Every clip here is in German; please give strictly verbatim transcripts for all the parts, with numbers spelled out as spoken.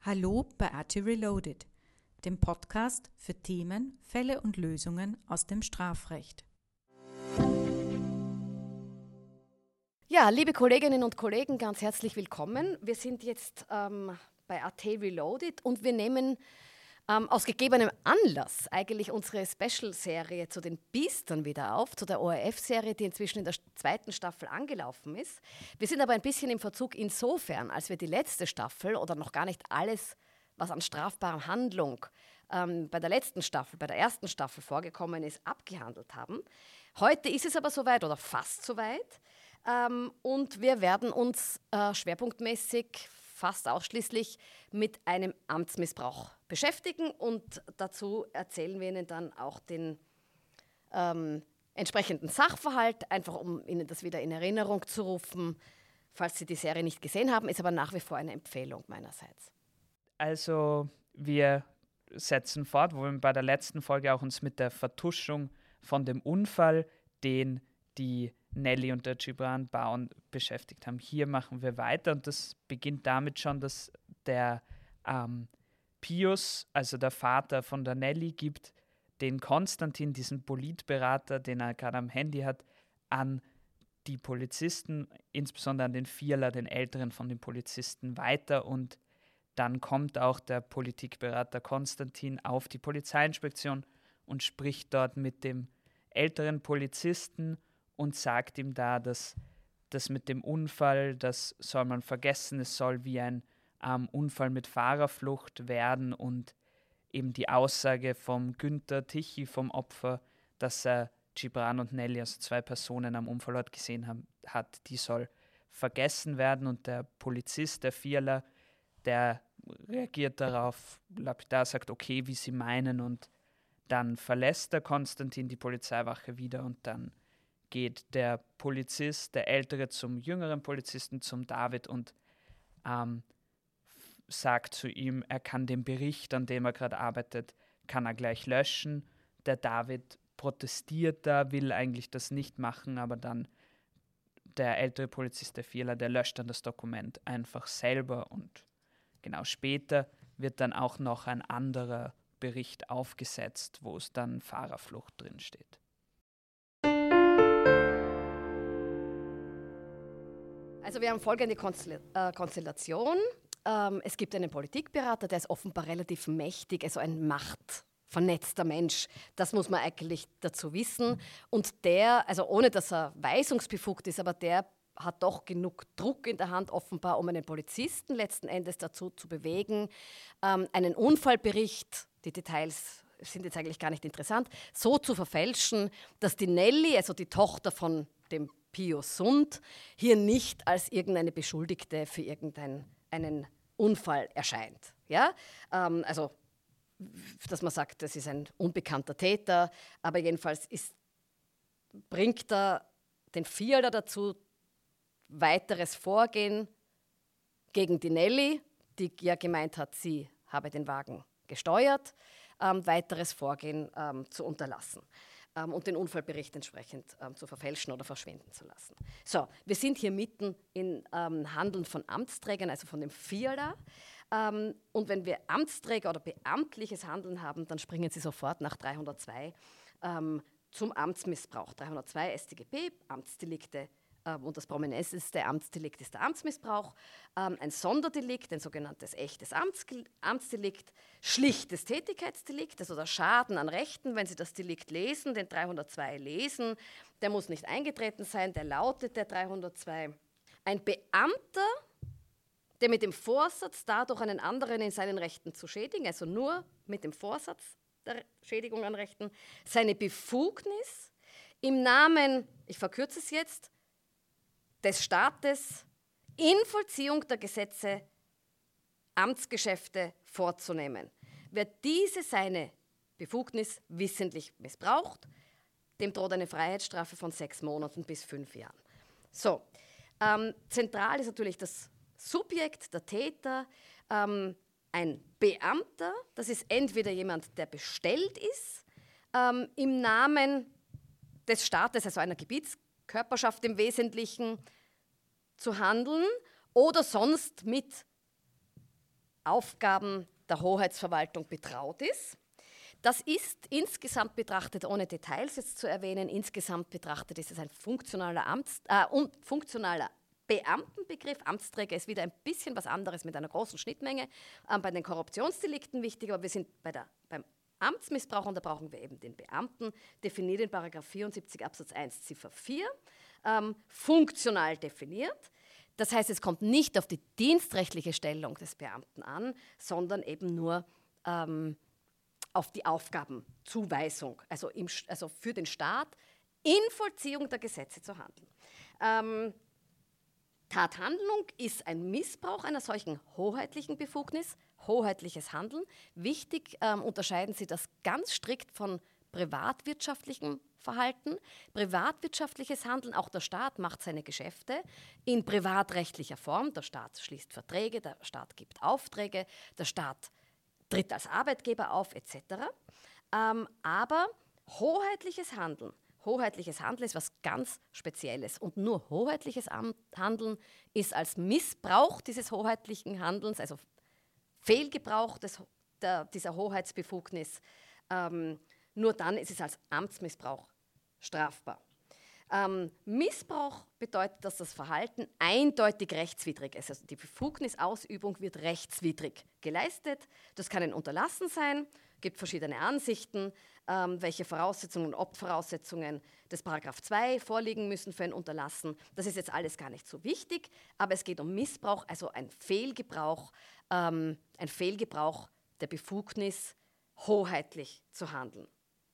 Hallo bei A T Reloaded, dem Podcast für Themen, Fälle und Lösungen aus dem Strafrecht. Ja, liebe Kolleginnen und Kollegen, ganz herzlich willkommen. Wir sind jetzt ähm, bei A T Reloaded und wir nehmen ähm, aus gegebenem Anlass eigentlich unsere Special-Serie zu den Biestern wieder auf, zu der O R F-Serie, die inzwischen in der zweiten Staffel angelaufen ist. Wir sind aber ein bisschen im Verzug insofern, als wir die letzte Staffel oder noch gar nicht alles, was an strafbarer Handlung ähm, bei der letzten Staffel, bei der ersten Staffel vorgekommen ist, abgehandelt haben. Heute ist es aber soweit oder fast soweit. Ähm, und wir werden uns äh, schwerpunktmäßig fast ausschließlich mit einem Amtsmissbrauch beschäftigen und dazu erzählen wir Ihnen dann auch den ähm, entsprechenden Sachverhalt, einfach um Ihnen das wieder in Erinnerung zu rufen, falls Sie die Serie nicht gesehen haben, ist aber nach wie vor eine Empfehlung meinerseits. Also wir setzen fort, wo wir bei der letzten Folge auch uns mit der Vertuschung von dem Unfall, den die Nelly und der Gibran bauen, beschäftigt haben. Hier machen wir weiter und das beginnt damit schon, dass der ähm, Pius, also der Vater von der Nelly, gibt den Konstantin, diesen Politberater, den er gerade am Handy hat, an die Polizisten, insbesondere an den Vierler, den älteren von den Polizisten, weiter und dann kommt auch der Politikberater Konstantin auf die Polizeiinspektion und spricht dort mit dem älteren Polizisten und sagt ihm da, dass das mit dem Unfall, das soll man vergessen, es soll wie ein ähm, Unfall mit Fahrerflucht werden und eben die Aussage vom Günther Tichy, vom Opfer, dass er Gibran und Nelly, also zwei Personen am Unfallort gesehen haben, hat, die soll vergessen werden und der Polizist, der Vierler, der reagiert darauf, lapidar sagt, okay, wie sie meinen und dann verlässt der Konstantin die Polizeiwache wieder und dann geht der Polizist, der Ältere, zum jüngeren Polizisten, zum David und ähm, sagt zu ihm, er kann den Bericht, an dem er gerade arbeitet, kann er gleich löschen. Der David protestiert da, will eigentlich das nicht machen, aber dann der ältere Polizist, der Vierler, der löscht dann das Dokument einfach selber und genau später wird dann auch noch ein anderer Bericht aufgesetzt, wo es dann Fahrerflucht drin steht. Also wir haben folgende Konstell- äh, Konstellation. Ähm, es gibt einen Politikberater, der ist offenbar relativ mächtig, also ein machtvernetzter Mensch. Das muss man eigentlich dazu wissen. Und der, also ohne dass er weisungsbefugt ist, aber der hat doch genug Druck in der Hand offenbar, um einen Polizisten letzten Endes dazu zu bewegen, ähm, einen Unfallbericht, die Details sind jetzt eigentlich gar nicht interessant, so zu verfälschen, dass die Nelly, also die Tochter von dem Pius Sund, hier nicht als irgendeine Beschuldigte für irgendeinen einen Unfall erscheint. Ja? Ähm, also, dass man sagt, das ist ein unbekannter Täter, aber jedenfalls ist, bringt er den Vierler dazu, weiteres Vorgehen gegen die Nelly, die ja gemeint hat, sie habe den Wagen gesteuert, ähm, weiteres Vorgehen ähm, zu unterlassen ähm, und den Unfallbericht entsprechend ähm, zu verfälschen oder verschwinden zu lassen. So, wir sind hier mitten im ähm, Handeln von Amtsträgern, also von dem Vierler. Ähm, und wenn wir Amtsträger oder beamtliches Handeln haben, dann springen sie sofort nach dreihundertzwei ähm, zum Amtsmissbrauch. dreihundertzwei S t G B, Amtsdelikte. Und das prominenteste Amtsdelikt ist der Amtsmissbrauch, ähm, ein Sonderdelikt, ein sogenanntes echtes Amts Amtsdelikt, schlichtes Tätigkeitsdelikt, also der Schaden an Rechten, wenn Sie das Delikt lesen, den dreihundertzwei lesen, der muss nicht eingetreten sein, der lautet der dreihundertzwei. Ein Beamter, der mit dem Vorsatz, dadurch einen anderen in seinen Rechten zu schädigen, also nur mit dem Vorsatz der Schädigung an Rechten, seine Befugnis im Namen, ich verkürze es jetzt, des Staates in Vollziehung der Gesetze Amtsgeschäfte vorzunehmen. Wer diese seine Befugnis wissentlich missbraucht, dem droht eine Freiheitsstrafe von sechs Monaten bis fünf Jahren. So, ähm, zentral ist natürlich das Subjekt, der Täter, ähm, ein Beamter, das ist entweder jemand, der bestellt ist, ähm, im Namen des Staates, also einer Gebietskörperschaft im Wesentlichen, zu handeln oder sonst mit Aufgaben der Hoheitsverwaltung betraut ist. Das ist insgesamt betrachtet, ohne Details jetzt zu erwähnen, insgesamt betrachtet ist es ein funktionaler, Amts, äh, und funktionaler Beamtenbegriff. Amtsträger ist wieder ein bisschen was anderes mit einer großen Schnittmenge. Ähm, bei den Korruptionsdelikten wichtig, aber wir sind bei der, beim Amtsmissbrauch und da brauchen wir eben den Beamten, definiert in Paragraph vierundsiebzig Absatz eins Ziffer vier, ähm, funktional definiert. Das heißt, es kommt nicht auf die dienstrechtliche Stellung des Beamten an, sondern eben nur ähm, auf die Aufgabenzuweisung, also, im, also für den Staat in Vollziehung der Gesetze zu handeln. Ähm, Tathandlung ist ein Missbrauch einer solchen hoheitlichen Befugnis, hoheitliches Handeln. Wichtig ähm, unterscheiden Sie das ganz strikt von privatwirtschaftlichem Verhalten. Privatwirtschaftliches Handeln, auch der Staat macht seine Geschäfte in privatrechtlicher Form. Der Staat schließt Verträge, der Staat gibt Aufträge, der Staat tritt als Arbeitgeber auf, et cetera. Ähm, aber hoheitliches Handeln, hoheitliches Handeln ist was ganz Spezielles. Und nur hoheitliches Handeln ist als Missbrauch dieses hoheitlichen Handelns, also Fehlgebrauch des, der, dieser Hoheitsbefugnis, ähm, nur dann ist es als Amtsmissbrauch strafbar. Ähm, Missbrauch bedeutet, dass das Verhalten eindeutig rechtswidrig ist. Also die Befugnisausübung wird rechtswidrig geleistet. Das kann ein Unterlassen sein, gibt verschiedene Ansichten, ähm, welche Voraussetzungen und Obvoraussetzungen des Paragraph zwei vorliegen müssen für ein Unterlassen. Das ist jetzt alles gar nicht so wichtig, aber es geht um Missbrauch, also ein Fehlgebrauch, ähm, ein Fehlgebrauch der Befugnis, hoheitlich zu handeln.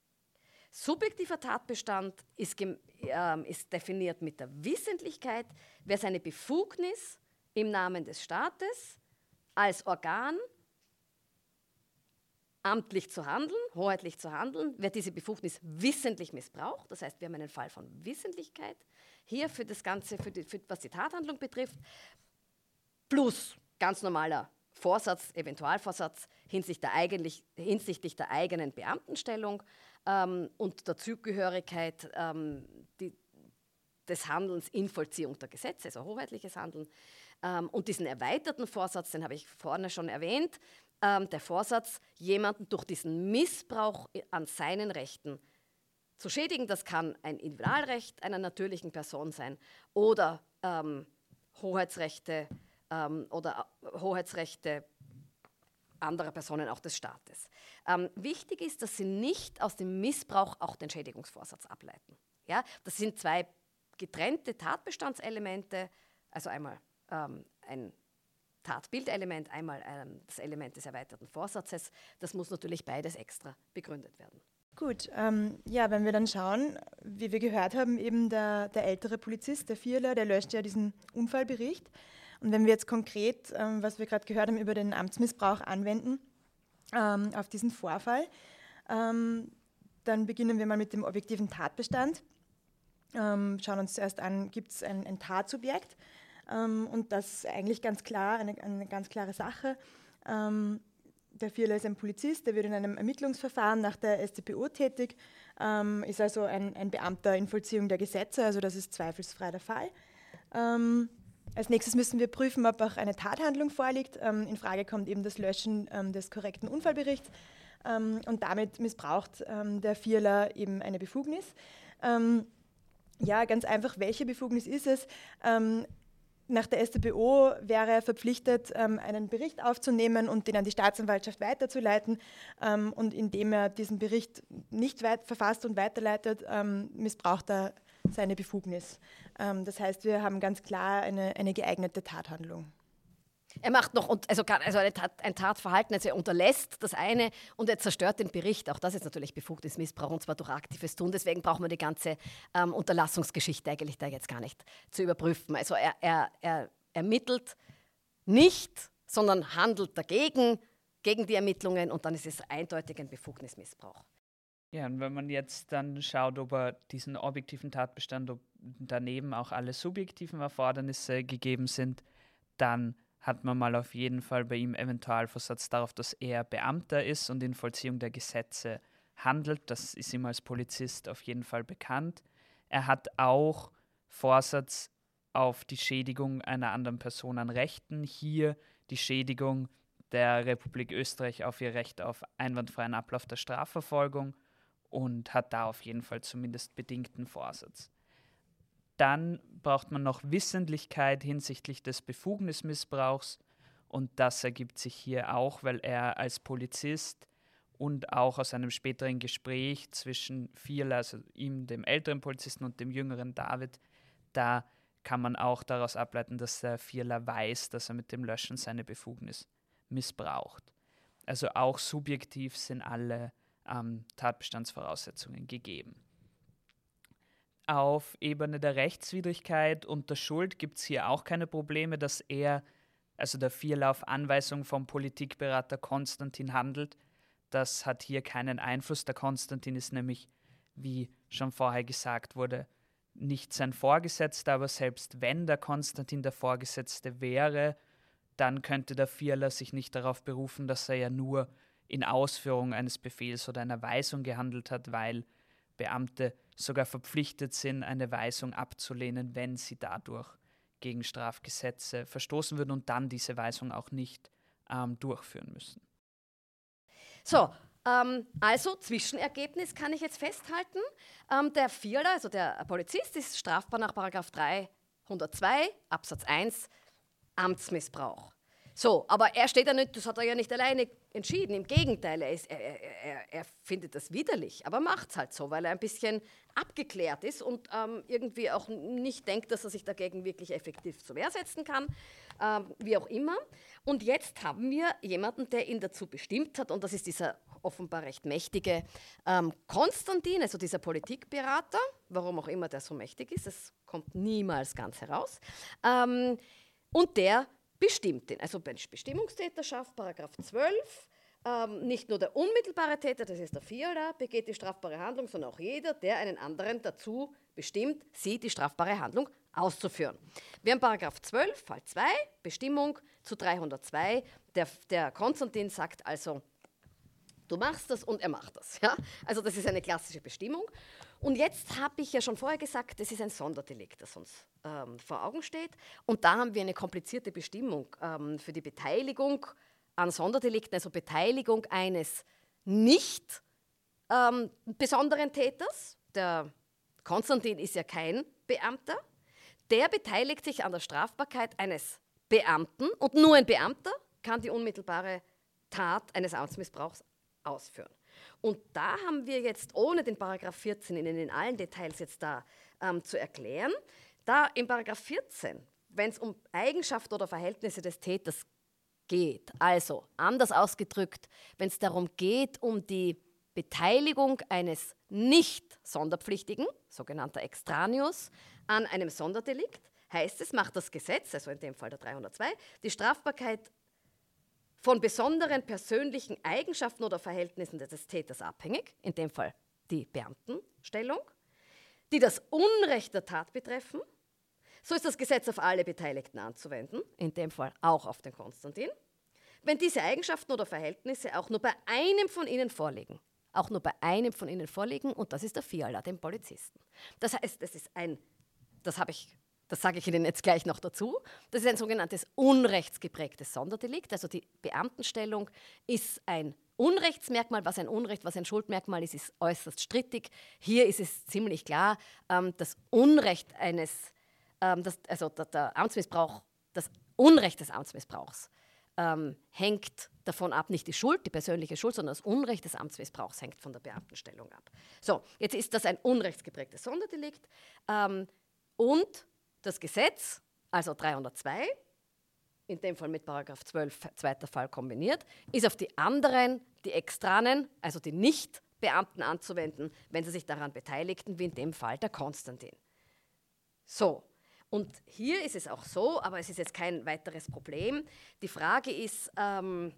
Subjektiver Tatbestand ist, äh, ist definiert mit der Wissentlichkeit, wer seine Befugnis im Namen des Staates als Organ amtlich zu handeln, hoheitlich zu handeln, wer diese Befugnis wissentlich missbraucht. Das heißt, wir haben einen Fall von Wissentlichkeit hier für das Ganze, für die, für, was die Tathandlung betrifft, plus ganz normaler Vorsatz, Eventualvorsatz hinsichtlich der, eigentlich, hinsichtlich der eigenen Beamtenstellung ähm, und der Zugehörigkeit ähm, die, des Handelns in Vollziehung der Gesetze, also hoheitliches Handeln. Ähm, und diesen erweiterten Vorsatz, den habe ich vorne schon erwähnt, ähm, der Vorsatz, jemanden durch diesen Missbrauch an seinen Rechten zu schädigen. Das kann ein Individualrecht einer natürlichen Person sein oder ähm, Hoheitsrechte ähm, oder Hoheitsrechte anderer Personen, auch des Staates. Ähm, wichtig ist, dass Sie nicht aus dem Missbrauch auch den Schädigungsvorsatz ableiten. Ja? Das sind zwei getrennte Tatbestandselemente, also einmal ähm, ein Tatbildelement, einmal ähm, das Element des erweiterten Vorsatzes. Das muss natürlich beides extra begründet werden. Gut, ähm, ja, wenn wir dann schauen, wie wir gehört haben, eben der, der ältere Polizist, der Vierler, der löscht ja diesen Unfallbericht. Und wenn wir jetzt konkret, ähm, was wir gerade gehört haben, über den Amtsmissbrauch anwenden ähm, auf diesen Vorfall, ähm, dann beginnen wir mal mit dem objektiven Tatbestand. Ähm, schauen uns zuerst an, gibt es ein, ein Tatsubjekt? Ähm, und das ist eigentlich ganz klar, eine, eine ganz klare Sache. Ähm, der Vierler ist ein Polizist, der wird in einem Ermittlungsverfahren nach der S t p O tätig, ähm, ist also ein, ein Beamter in Vollziehung der Gesetze, also das ist zweifelsfrei der Fall. Ähm, Als nächstes müssen wir prüfen, ob auch eine Tathandlung vorliegt. Ähm, in Frage kommt eben das Löschen ähm, des korrekten Unfallberichts ähm, und damit missbraucht ähm, der Vierler eben eine Befugnis. Ähm, ja, ganz einfach, welche Befugnis ist es? Ähm, nach der S t p O wäre er verpflichtet, ähm, einen Bericht aufzunehmen und den an die Staatsanwaltschaft weiterzuleiten. Ähm, und indem er diesen Bericht nicht weit verfasst und weiterleitet, ähm, missbraucht er seine Befugnis. Ähm, das heißt, wir haben ganz klar eine, eine geeignete Tathandlung. Er macht noch, also, also eine Tat, ein Tatverhalten, also er unterlässt das eine und er zerstört den Bericht. Auch das ist natürlich Befugnismissbrauch und zwar durch aktives Tun. Deswegen brauchen wir die ganze ähm, Unterlassungsgeschichte eigentlich da jetzt gar nicht zu überprüfen. Also er, er, er ermittelt nicht, sondern handelt dagegen, gegen die Ermittlungen und dann ist es eindeutig ein Befugnismissbrauch. Ja, und wenn man jetzt dann schaut, ob er diesen objektiven Tatbestand, ob daneben auch alle subjektiven Erfordernisse gegeben sind, dann hat man mal auf jeden Fall bei ihm Eventualvorsatz darauf, dass er Beamter ist und in Vollziehung der Gesetze handelt. Das ist ihm als Polizist auf jeden Fall bekannt. Er hat auch Vorsatz auf die Schädigung einer anderen Person an Rechten. Hier die Schädigung der Republik Österreich auf ihr Recht auf einwandfreien Ablauf der Strafverfolgung und hat da auf jeden Fall zumindest bedingten Vorsatz. Dann braucht man noch Wissentlichkeit hinsichtlich des Befugnismissbrauchs und das ergibt sich hier auch, weil er als Polizist und auch aus einem späteren Gespräch zwischen Fiala, also ihm, dem älteren Polizisten, und dem jüngeren David, da kann man auch daraus ableiten, dass der Fiala weiß, dass er mit dem Löschen seine Befugnis missbraucht. Also auch subjektiv sind alle ähm, Tatbestandsvoraussetzungen gegeben. Auf Ebene der Rechtswidrigkeit und der Schuld gibt es hier auch keine Probleme, dass er, also der Fiala, auf Anweisung vom Politikberater Konstantin handelt. Das hat hier keinen Einfluss. Der Konstantin ist nämlich, wie schon vorher gesagt wurde, nicht sein Vorgesetzter, aber selbst wenn der Konstantin der Vorgesetzte wäre, dann könnte der Fiala sich nicht darauf berufen, dass er ja nur in Ausführung eines Befehls oder einer Weisung gehandelt hat, weil Beamte sogar verpflichtet sind, eine Weisung abzulehnen, wenn sie dadurch gegen Strafgesetze verstoßen würden und dann diese Weisung auch nicht ähm, durchführen müssen. So, ähm, also Zwischenergebnis kann ich jetzt festhalten. Ähm, der Fiala, also der Polizist, ist strafbar nach Paragraph dreihundertzwei Absatz eins Amtsmissbrauch. So, aber er steht ja nicht, das hat er ja nicht alleine entschieden. Im Gegenteil, er, ist, er, er, er findet das widerlich, aber macht es halt so, weil er ein bisschen abgeklärt ist und ähm, irgendwie auch nicht denkt, dass er sich dagegen wirklich effektiv zur Wehr setzen kann, ähm, wie auch immer. Und jetzt haben wir jemanden, der ihn dazu bestimmt hat, und das ist dieser offenbar recht mächtige ähm, Konstantin, also dieser Politikberater, warum auch immer der so mächtig ist, das kommt niemals ganz heraus, ähm, und der bestimmt ihn. Also Bestimmungstäterschaft, Paragraph zwölf, ähm, nicht nur der unmittelbare Täter, das ist der Fiala, begeht die strafbare Handlung, sondern auch jeder, der einen anderen dazu bestimmt, sie die strafbare Handlung auszuführen. Wir haben Paragraph zwölf, Fall zwei, Bestimmung zu dreihundertzwei. Der, der Konstantin sagt also, du machst das und er macht das. Ja? Also das ist eine klassische Bestimmung. Und jetzt habe ich ja schon vorher gesagt, das ist ein Sonderdelikt, das uns ähm, vor Augen steht. Und da haben wir eine komplizierte Bestimmung ähm, für die Beteiligung an Sonderdelikten, also Beteiligung eines nicht ähm, besonderen Täters. Der Konstantin ist ja kein Beamter. Der beteiligt sich an der Strafbarkeit eines Beamten und nur ein Beamter kann die unmittelbare Tat eines Amtsmissbrauchs ausführen. Und da haben wir jetzt, ohne den Paragraph vierzehn Ihnen in allen Details jetzt da ähm, zu erklären, da im Paragraph vierzehn, wenn es um Eigenschaften oder Verhältnisse des Täters geht, also anders ausgedrückt, wenn es darum geht, um die Beteiligung eines nicht Sonderpflichtigen, sogenannter Extraneus, an einem Sonderdelikt, heißt es, macht das Gesetz, also in dem Fall der dreihundertzwei, die Strafbarkeit von besonderen persönlichen Eigenschaften oder Verhältnissen des Täters abhängig, in dem Fall die Beamtenstellung, die das Unrecht der Tat betreffen. So ist das Gesetz auf alle Beteiligten anzuwenden, in dem Fall auch auf den Konstantin, wenn diese Eigenschaften oder Verhältnisse auch nur bei einem von ihnen vorliegen. Auch nur bei einem von ihnen vorliegen, und das ist der Fiala, dem Polizisten. Das heißt, das ist ein, das habe ich Das sage ich Ihnen jetzt gleich noch dazu. Das ist ein sogenanntes unrechtsgeprägtes Sonderdelikt. Also die Beamtenstellung ist ein Unrechtsmerkmal. Was ein Unrecht, was ein Schuldmerkmal ist, ist äußerst strittig. Hier ist es ziemlich klar, ähm, das Unrecht eines, ähm, das, also der, der Amtsmissbrauch, das Unrecht des Amtsmissbrauchs ähm, hängt davon ab, nicht die Schuld, die persönliche Schuld, sondern das Unrecht des Amtsmissbrauchs hängt von der Beamtenstellung ab. So, jetzt ist das ein unrechtsgeprägtes Sonderdelikt ähm, und das Gesetz, also dreihundertzwei, in dem Fall mit Paragraph zwölf, zweiter Fall kombiniert, ist auf die anderen, die Extranen, also die Nicht-Beamten anzuwenden, wenn sie sich daran beteiligten, wie in dem Fall der Konstantin. So, und hier ist es auch so, aber es ist jetzt kein weiteres Problem. Die Frage ist, ähm,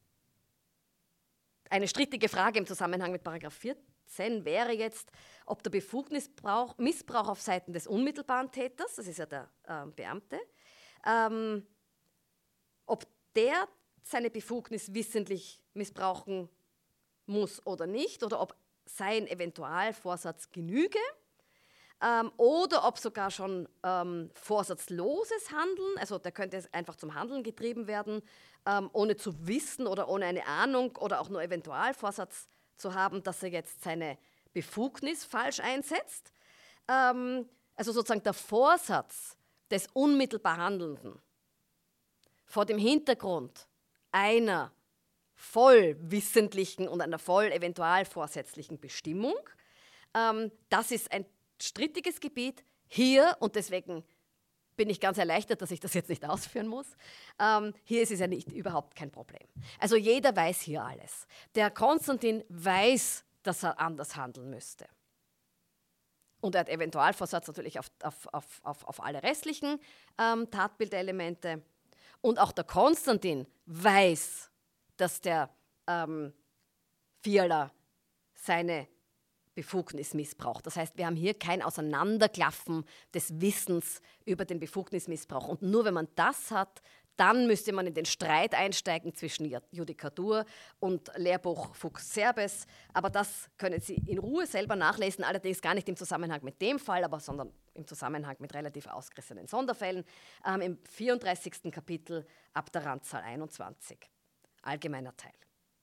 eine strittige Frage im Zusammenhang mit Paragraph vierzehn wäre jetzt, ob der Befugnismissbrauch Missbrauch auf Seiten des unmittelbaren Täters, das ist ja der äh, Beamte, ähm, ob der seine Befugnis wissentlich missbrauchen muss oder nicht, oder ob sein Eventualvorsatz genüge. ähm, oder ob sogar schon ähm, vorsatzloses Handeln, also der könnte einfach zum Handeln getrieben werden, ähm, ohne zu wissen oder ohne eine Ahnung oder auch nur Eventualvorsatz zu haben, dass er jetzt seine Befugnis falsch einsetzt. Ähm, also sozusagen der Vorsatz des unmittelbar Handelnden vor dem Hintergrund einer vollwissentlichen und einer voll eventualvorsätzlichen Bestimmung. Ähm, das ist ein strittiges Gebiet hier und deswegen bin ich ganz erleichtert, dass ich das jetzt nicht ausführen muss. Ähm, hier ist es ja nicht, überhaupt kein Problem. Also jeder weiß hier alles. Der Konstantin weiß, dass er anders handeln müsste. Und er hat Eventualvorsatz natürlich auf, auf, auf, auf, auf alle restlichen ähm, Tatbildelemente. Und auch der Konstantin weiß, dass der ähm, Fiala seine Befugnis missbraucht. Das heißt, wir haben hier kein Auseinanderklaffen des Wissens über den Befugnismissbrauch. Und nur wenn man das hat, dann müsste man in den Streit einsteigen zwischen Judikatur und Lehrbuch Fuchs-Serbes. Aber das können Sie in Ruhe selber nachlesen, allerdings gar nicht im Zusammenhang mit dem Fall, aber sondern im Zusammenhang mit relativ ausgerissenen Sonderfällen. Ähm, Im vierunddreißigsten Kapitel ab der Randzahl einundzwanzig. Allgemeiner Teil.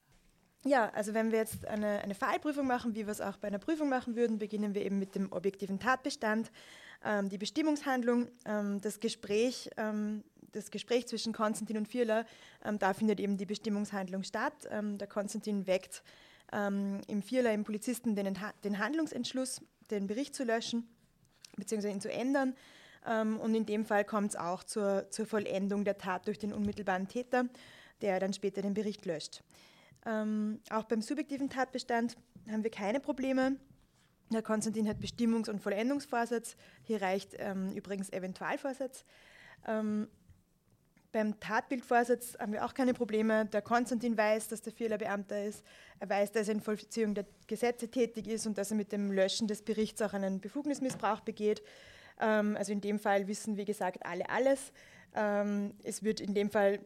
Ja, also wenn wir jetzt eine, eine Fallprüfung machen, wie wir es auch bei einer Prüfung machen würden, beginnen wir eben mit dem objektiven Tatbestand, ähm, die Bestimmungshandlung, ähm, das Gespräch, ähm, das Gespräch zwischen Konstantin und Fiala, ähm, da findet eben die Bestimmungshandlung statt. Ähm, der Konstantin weckt ähm, im Fiala, im Polizisten, den, den Handlungsentschluss, den Bericht zu löschen, beziehungsweise ihn zu ändern. Ähm, und in dem Fall kommt es auch zur, zur Vollendung der Tat durch den unmittelbaren Täter, der dann später den Bericht löscht. Ähm, auch beim subjektiven Tatbestand haben wir keine Probleme. Der Konstantin hat Bestimmungs- und Vollendungsvorsatz. Hier reicht ähm, übrigens Eventualvorsatz. Ähm, beim Tatbildvorsatz haben wir auch keine Probleme. Der Konstantin weiß, dass der Fiala Beamter ist. Er weiß, dass er in Vollziehung der Gesetze tätig ist und dass er mit dem Löschen des Berichts auch einen Befugnismissbrauch begeht. Ähm, also in dem Fall wissen, wie gesagt, alle alles. Ähm, es wird in dem Fall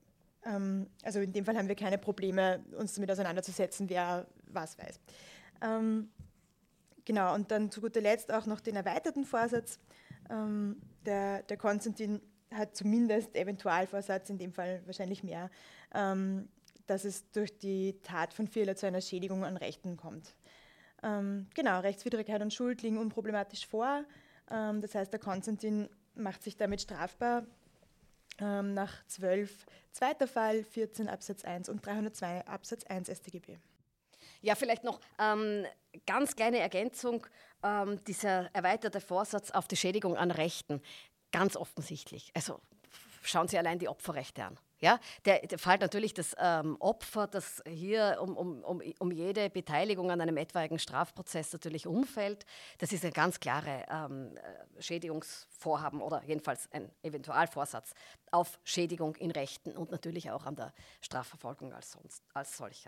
Also in dem Fall haben wir keine Probleme, uns damit auseinanderzusetzen, wer was weiß. Ähm, genau, und dann zu guter Letzt auch noch den erweiterten Vorsatz. Ähm, der, der Konstantin hat zumindest Eventualvorsatz, in dem Fall wahrscheinlich mehr, ähm, dass es durch die Tat von Fiala zu einer Schädigung an Rechten kommt. Ähm, genau, Rechtswidrigkeit und Schuld liegen unproblematisch vor. Ähm, das heißt, der Konstantin macht sich damit strafbar, Ähm, nach zwölf zweiter Fall, vierzehn Absatz eins und dreihundertzwei Absatz eins S t G B. Ja, vielleicht noch ähm, ganz kleine Ergänzung, ähm, dieser erweiterte Vorsatz auf die Schädigung an Rechten. Ganz offensichtlich. Also schauen Sie allein die Opferrechte an. Ja, der, der fällt natürlich das ähm, Opfer, das hier um, um, um, um jede Beteiligung an einem etwaigen Strafprozess natürlich umfällt. Das ist ein ganz klare ähm, Schädigungsvorhaben oder jedenfalls ein Eventualvorsatz auf Schädigung in Rechten und natürlich auch an der Strafverfolgung als, sonst, als solcher.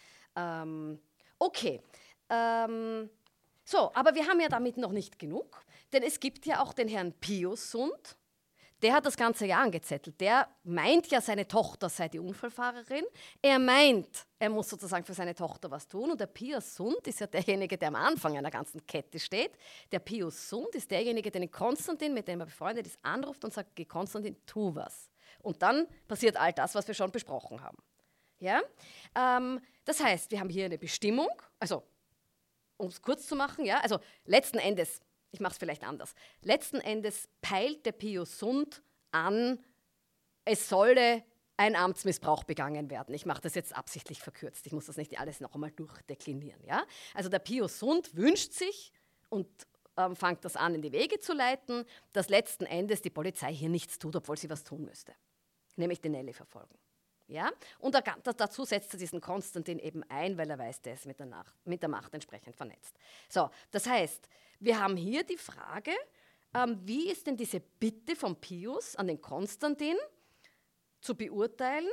Ähm, okay, ähm, so, aber wir haben ja damit noch nicht genug, denn es gibt ja auch den Herrn Pius-Sund. Der hat das ganze Jahr angezettelt. Der meint ja, seine Tochter sei die Unfallfahrerin. Er meint, er muss sozusagen für seine Tochter was tun. Und der Pius-Sund ist ja derjenige, der am Anfang einer ganzen Kette steht. Der Pius-Sund ist derjenige, der den Konstantin, mit dem er befreundet ist, anruft und sagt, geh Konstantin, tu was. Und dann passiert all das, was wir schon besprochen haben. Ja? Ähm, das heißt, wir haben hier eine Bestimmung, also um es kurz zu machen, ja, also letzten Endes, ich mache es vielleicht anders. Letzten Endes peilt der Pius-Sund an, es solle ein Amtsmissbrauch begangen werden. Ich mache das jetzt absichtlich verkürzt. Ich muss das nicht alles noch einmal durchdeklinieren. Ja? Also der Pius-Sund wünscht sich und ähm, fängt das an, in die Wege zu leiten, dass letzten Endes die Polizei hier nichts tut, obwohl sie was tun müsste. Nämlich den Nelly verfolgen. Ja? Und da, dazu setzt er diesen Konstantin eben ein, weil er weiß, der ist mit der, Nacht, mit der Macht entsprechend vernetzt. So, das heißt, wir haben hier die Frage, ähm, wie ist denn diese Bitte von Pius an den Konstantin zu beurteilen,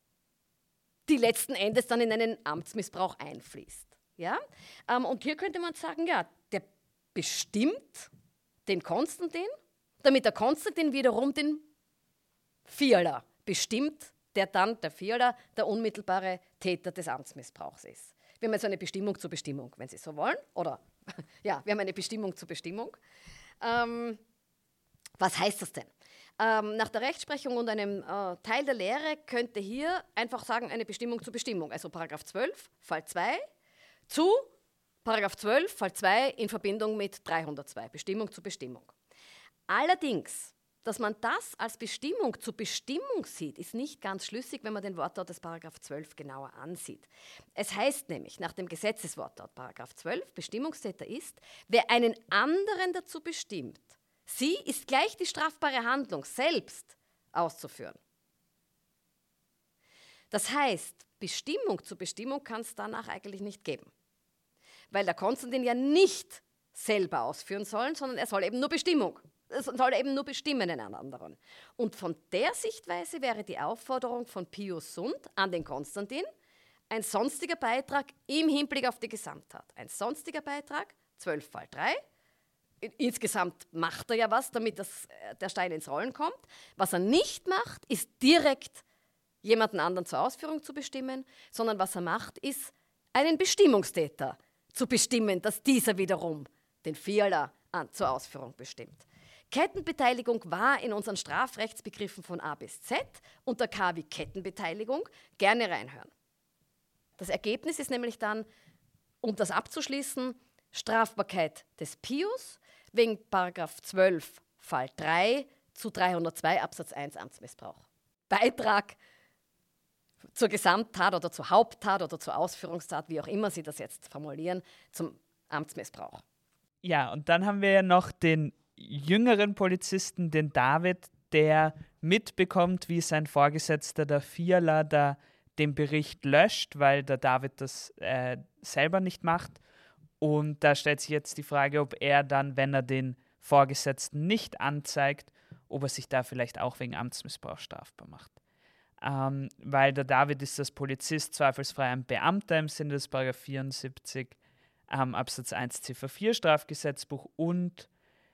die letzten Endes dann in einen Amtsmissbrauch einfließt. Ja? Ähm, und hier könnte man sagen, ja, der bestimmt den Konstantin, damit der Konstantin wiederum den Fiala bestimmt, der dann, der Fiala, der unmittelbare Täter des Amtsmissbrauchs ist. Wir haben jetzt eine Bestimmung zur Bestimmung, wenn Sie so wollen, oder ja, wir haben eine Bestimmung zur Bestimmung. Ähm, was heißt das denn? Ähm, nach der Rechtsprechung und einem äh, Teil der Lehre könnte hier einfach sagen, eine Bestimmung zur Bestimmung. Also Paragraph zwölf, Fall zwei, zu Paragraph zwölf, Fall zwei in Verbindung mit dreihundertzwei, Bestimmung zur Bestimmung. Allerdings, dass man das als Bestimmung zur Bestimmung sieht, ist nicht ganz schlüssig, wenn man den Wortlaut des Paragraph zwölf genauer ansieht. Es heißt nämlich nach dem Gesetzeswortlaut Paragraph zwölf, Bestimmungstäter ist, wer einen anderen dazu bestimmt, sie ist gleich die strafbare Handlung selbst auszuführen. Das heißt, Bestimmung zur Bestimmung kann es danach eigentlich nicht geben, weil der Konstantin ja nicht selber ausführen soll, sondern er soll eben nur Bestimmung. Es soll eben nur bestimmen einen anderen. Und von der Sichtweise wäre die Aufforderung von Pius Sund an den Konstantin ein sonstiger Beitrag im Hinblick auf die Gesamttat. Ein sonstiger Beitrag, zwölf Fall drei. Insgesamt macht er ja was, damit das, der Stein ins Rollen kommt. Was er nicht macht, ist direkt jemanden anderen zur Ausführung zu bestimmen, sondern was er macht, ist einen Bestimmungstäter zu bestimmen, dass dieser wiederum den Vierler an, zur Ausführung bestimmt. Kettenbeteiligung war in unseren Strafrechtsbegriffen von A bis Z unter K wie Kettenbeteiligung. Gerne reinhören. Das Ergebnis ist nämlich dann, um das abzuschließen, Strafbarkeit des Pius wegen Paragraph zwölf Fall drei zu dreihundertzwei Absatz eins Amtsmissbrauch. Beitrag zur Gesamttat oder zur Haupttat oder zur Ausführungstat, wie auch immer Sie das jetzt formulieren, zum Amtsmissbrauch. Ja, und dann haben wir ja noch den jüngeren Polizisten, den David, der mitbekommt, wie sein Vorgesetzter, der Vierler, da den Bericht löscht, weil der David das äh, selber nicht macht. Und da stellt sich jetzt die Frage, ob er dann, wenn er den Vorgesetzten nicht anzeigt, ob er sich da vielleicht auch wegen Amtsmissbrauch strafbar macht. Ähm, weil der David ist als Polizist zweifelsfrei ein Beamter im Sinne des Paragraph vierundsiebzig ähm, Absatz eins Ziffer vier Strafgesetzbuch und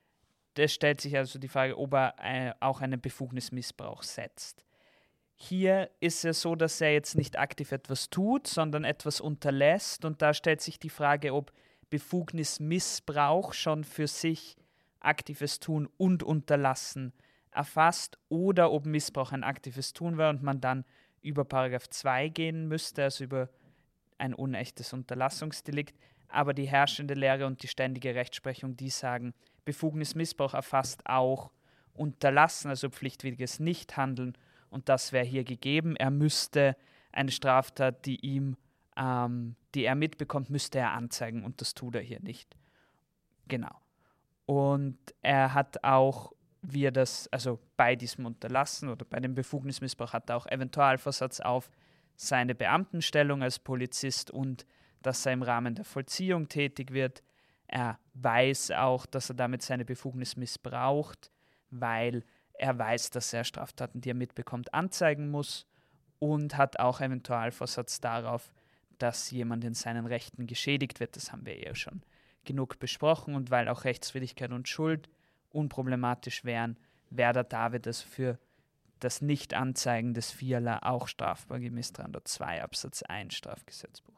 es stellt sich also die Frage, ob er äh, auch einen Befugnismissbrauch setzt. Hier ist es so, dass er jetzt nicht aktiv etwas tut, sondern etwas unterlässt und da stellt sich die Frage, ob Befugnismissbrauch schon für sich aktives Tun und Unterlassen erfasst oder ob Missbrauch ein aktives Tun war und man dann über Paragraph zwei gehen müsste, also über ein unechtes Unterlassungsdelikt. Aber die herrschende Lehre und die ständige Rechtsprechung, die sagen, Befugnismissbrauch erfasst auch Unterlassen, also pflichtwidriges Nichthandeln und das wäre hier gegeben. Er müsste eine Straftat, die ihm, ähm, die er mitbekommt, müsste er anzeigen und das tut er hier nicht. Genau. Und er hat auch, wie er das, also bei diesem Unterlassen oder bei dem Befugnismissbrauch hat er auch Eventualvorsatz auf seine Beamtenstellung als Polizist und dass er im Rahmen der Vollziehung tätig wird. Er weiß auch, dass er damit seine Befugnis missbraucht, weil er weiß, dass er Straftaten, die er mitbekommt, anzeigen muss und hat auch Eventualvorsatz darauf, dass jemand in seinen Rechten geschädigt wird. Das haben wir ja schon genug besprochen und weil auch Rechtswidrigkeit und Schuld unproblematisch wären, wäre der David also für das Nicht-Anzeigen des Vierler auch strafbar gemäß dreihundertzwei Absatz eins Strafgesetzbuch.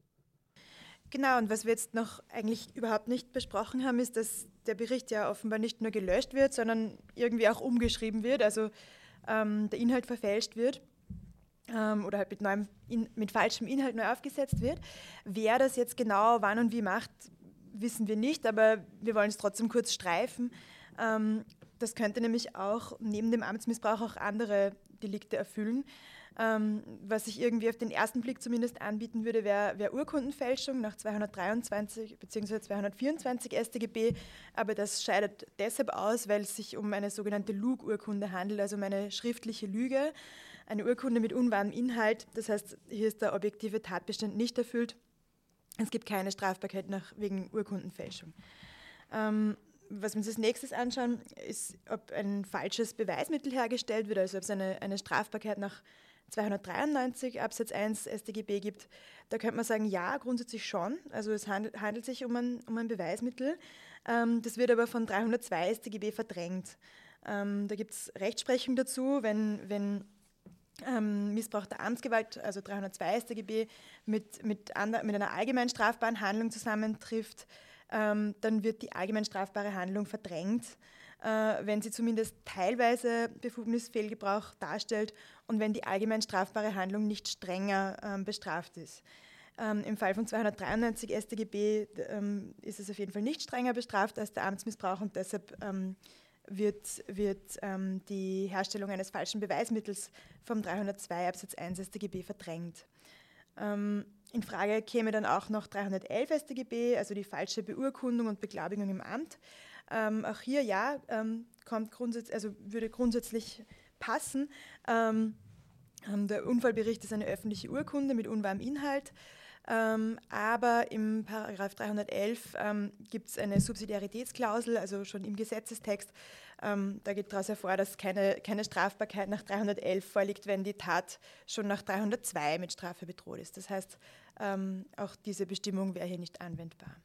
Genau, und was wir jetzt noch eigentlich überhaupt nicht besprochen haben, ist, dass der Bericht ja offenbar nicht nur gelöscht wird, sondern irgendwie auch umgeschrieben wird, also ähm, der Inhalt verfälscht wird ähm, oder halt mit, neuem, in, mit falschem Inhalt neu aufgesetzt wird. Wer das jetzt genau wann und wie macht, wissen wir nicht, aber wir wollen es trotzdem kurz streifen. Ähm, das könnte nämlich auch neben dem Amtsmissbrauch auch andere Delikte erfüllen. Ähm, was sich irgendwie auf den ersten Blick zumindest anbieten würde, wäre wär Urkundenfälschung nach zweihundertdreiundzwanzig bzw. zweihundertvierundzwanzig S t G B, aber das scheidet deshalb aus, weil es sich um eine sogenannte Lugurkunde handelt, also um eine schriftliche Lüge, eine Urkunde mit unwahrem Inhalt, das heißt, hier ist der objektive Tatbestand nicht erfüllt. Es gibt keine Strafbarkeit nach, wegen Urkundenfälschung. Ähm, Was wir uns als nächstes anschauen, ist, ob ein falsches Beweismittel hergestellt wird, also ob es eine, eine Strafbarkeit nach zweihundertdreiundneunzig Absatz eins S t G B gibt. Da könnte man sagen, ja, grundsätzlich schon. Also es handelt, handelt sich um ein, um ein Beweismittel. Ähm, das wird aber von dreihundertzwei S t G B verdrängt. Ähm, da gibt es Rechtsprechung dazu, wenn, wenn ähm, Missbrauch der Amtsgewalt, also dreihundertzwei S t G B, mit, mit, ander, mit einer allgemein strafbaren Handlung zusammentrifft, ähm, dann wird die allgemein strafbare Handlung verdrängt, äh, wenn sie zumindest teilweise Befugnisfehlgebrauch darstellt und wenn die allgemein strafbare Handlung nicht strenger ähm, bestraft ist. Ähm, Im Fall von zweihundertdreiundneunzig S t G B ähm, ist es auf jeden Fall nicht strenger bestraft als der Amtsmissbrauch und deshalb ähm, wird, wird ähm, die Herstellung eines falschen Beweismittels vom dreihundertzwei Absatz eins S t G B verdrängt. Ähm, in Frage käme dann auch noch dreihundertelf S t G B, also die falsche Beurkundung und Beglaubigung im Amt. Ähm, auch hier ja, ähm, kommt grundsätzlich, also würde grundsätzlich passen. Ähm, der Unfallbericht ist eine öffentliche Urkunde mit unwahrem Inhalt. Ähm, aber im Paragraph dreihundertelf ähm, gibt es eine Subsidiaritätsklausel, also schon im Gesetzestext. Ähm, da geht daraus hervor, dass keine, keine Strafbarkeit nach dreihundertelf vorliegt, wenn die Tat schon nach dreihundertzwei mit Strafe bedroht ist. Das heißt, ähm, auch diese Bestimmung wäre hier nicht anwendbar.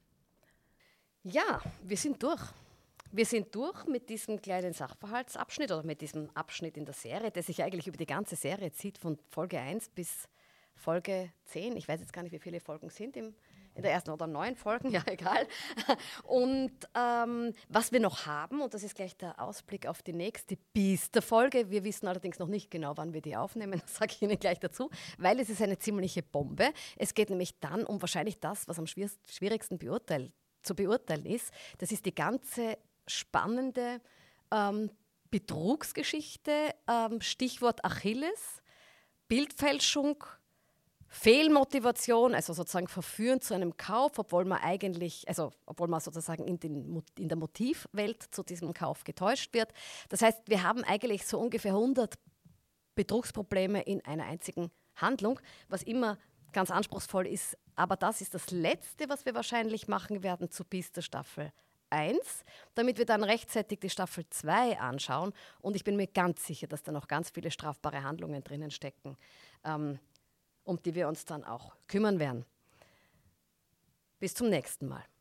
Ja, wir sind durch. Wir sind durch mit diesem kleinen Sachverhaltsabschnitt oder mit diesem Abschnitt in der Serie, der sich eigentlich über die ganze Serie zieht, von Folge eins bis Folge zehn. Ich weiß jetzt gar nicht, wie viele Folgen sind im, in der ersten oder neun Folgen, ja egal. Und ähm, was wir noch haben, und das ist gleich der Ausblick auf die nächste Biester-Folge. Wir wissen allerdings noch nicht genau, wann wir die aufnehmen, das sage ich Ihnen gleich dazu, weil es ist eine ziemliche Bombe. Es geht nämlich dann um wahrscheinlich das, was am schwierigsten beurteilt, zu beurteilen ist. Das ist die ganze spannende ähm, Betrugsgeschichte, ähm, Stichwort Achilles, Bildfälschung, Fehlmotivation, also sozusagen Verführen zu einem Kauf, obwohl man eigentlich, also obwohl man sozusagen in, den, in der Motivwelt zu diesem Kauf getäuscht wird. Das heißt, wir haben eigentlich so ungefähr hundert Betrugsprobleme in einer einzigen Handlung, was immer ganz anspruchsvoll ist. Aber das ist das Letzte, was wir wahrscheinlich machen werden zu Biester Staffel eins, damit wir dann rechtzeitig die Staffel zwei anschauen. Und ich bin mir ganz sicher, dass da noch ganz viele strafbare Handlungen drinnen stecken, ähm, um die wir uns dann auch kümmern werden. Bis zum nächsten Mal.